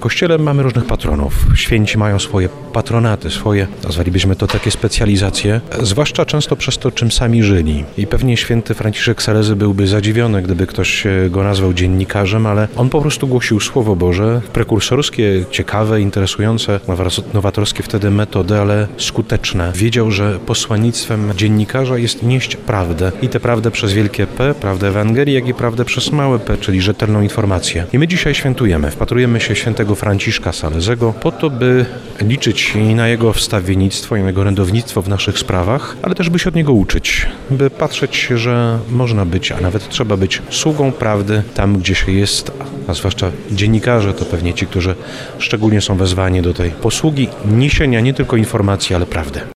Kościele mamy różnych patronów. Święci mają swoje patronaty, swoje, nazwalibyśmy to takie specjalizacje, zwłaszcza często przez to, czym sami żyli. I pewnie święty Franciszek Salezy byłby zadziwiony, gdyby ktoś go nazwał dziennikarzem, ale on po prostu głosił Słowo Boże, prekursorskie, ciekawe, interesujące, nowatorskie wtedy metody, ale skuteczne. Wiedział, że posłannictwem dziennikarza jest nieść prawdę. I tę prawdę przez wielkie P, prawdę Ewangelii, jak i prawdę przez małe P, czyli rzetelną informację. I my dzisiaj świętujemy, wpatrujemy się świętego Franciszka Salezego po to, by liczyć i na jego wstawiennictwo, i na jego orędownictwo w naszych sprawach, ale też by się od niego uczyć, by patrzeć, że można być, a nawet trzeba być sługą prawdy tam, gdzie się jest, a zwłaszcza dziennikarze to pewnie ci, którzy szczególnie są wezwani do tej posługi niesienia nie tylko informacji, ale prawdy.